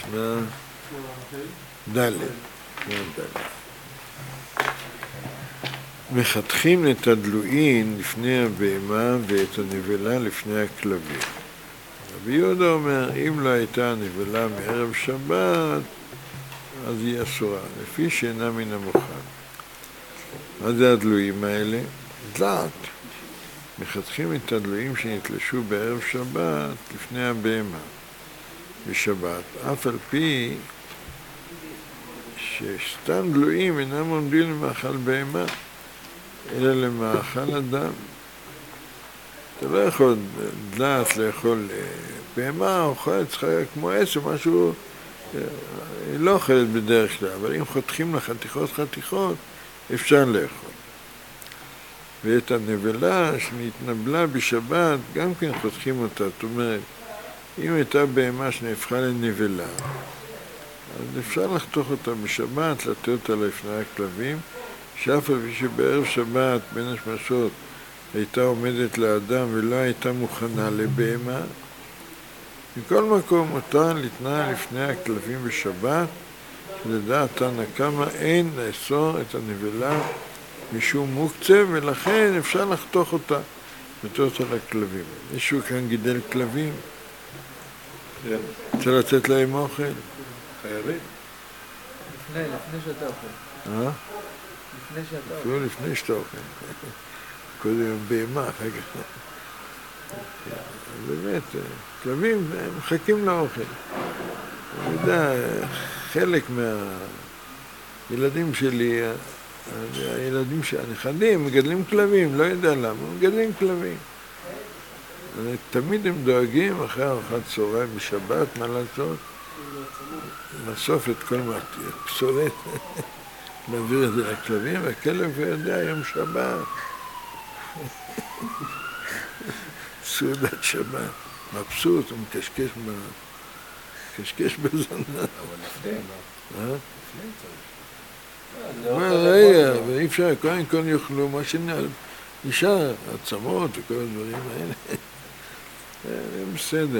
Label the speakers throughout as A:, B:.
A: ד' מחתכים את הדלויים לפני הבהמה ואת הנבלה לפני הכלבים. רבי יהודה אומר, אם לא הייתה הנבלה מערב שבת, אז היא אסורה, לפי שאינה מן המוכן. מה זה הדלויים האלה? דלעת. מחתכים את הדלויים שנתלשו בערב שבת לפני הבהמה בשבת, אף על פי שסתם דלויים אינם עומדים למאכל בהמה, אלא למאכל אדם. אתה לא יכול דלעת לאכול בהמה, אוכלת צריכה כמו עץ או משהו, היא לא אוכלת בדרך כלל, אבל אם חותכים לה חתיכות, אפשר לאכול. ואת הנבלה שנתנבלה בשבת, גם כן חותכים אותה. זאת אומרת, אם הייתה בהמה שנהפכה לנבלה, אז אפשר לחתוך אותה בשבת, לתת אותה לפני הכלבים, שאף על פי שבערב שבת בין השמשות הייתה עומדת לאדם ולא הייתה מוכנה לבהמה. מכל מקום אותה לתנה לפני הכלבים בשבת, שלדעת תנא קמא אין לאסור את הנבלה משום מוקצה, ולכן אפשר לחתוך אותה, לתת אותה לכלבים. מישהו כאן גידל כלבים? רוצה לתת להם אוכל?
B: חייבים?
C: לפני שאתה אוכל. לפני שאתה אוכל.
A: אפילו לפני שאתה אוכל. קודם בהמה, אחר כך. באמת, כלבים מחכים לאוכל. אני יודע, חלק מהילדים שלי, הילדים הנכדים מגדלים כלבים, לא יודע למה, מגדלים כלבים. תמיד הם דואגים אחרי ארוחת צהריים בשבת, מה לעשות? לאסוף את כל הפסולת, להעביר את זה לכלבים, והכלב יודע יום שבת. סעודת שבת, מבסוט, הוא מקשקש בזונה.
B: אבל לפני, מה? לפני צריך.
A: רגע, ואי אפשר, קודם כל יאכלו מה שנשאר, עצמות וכל הדברים האלה. זה בסדר.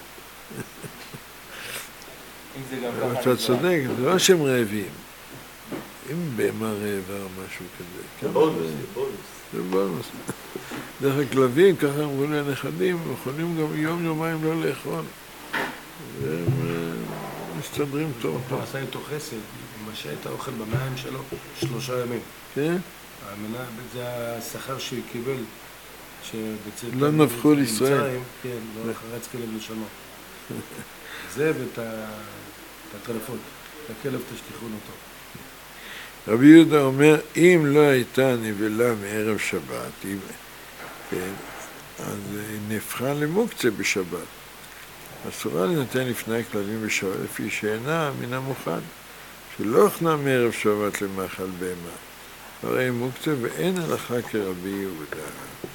A: אתה צודק, זה לא שהם רעבים. אם בהמה רעבה או משהו כזה.
B: זה בונוס.
A: זה בונוס. דרך הכלבים, ככה אמרו לנכדים, הם יכולים גם יום-יומיים לא לאכול. והם מסתדרים טוב.
B: הוא עשה איתו חסד, הוא משע את האוכל במים שלו 3 ימים.
A: כן?
B: זה השכר שהוא קיבל.
A: לא נבחו לישראל.
B: כן, לא חרץ כלב לשונו. זה ואת הטלפון, את הכלב תשליכון אותו.
A: רבי יהודה אומר, אם לא הייתה נבלה מערב שבת, כן, אז היא נהפכה למוקצה בשבת. אסורה לנתן לפני הכלבים בשבת, לפי שאינה מן המוכן, שלא הכנה מערב שבת למאכל בהמה. הרי מוקצה ואין הלכה כרבי יהודה.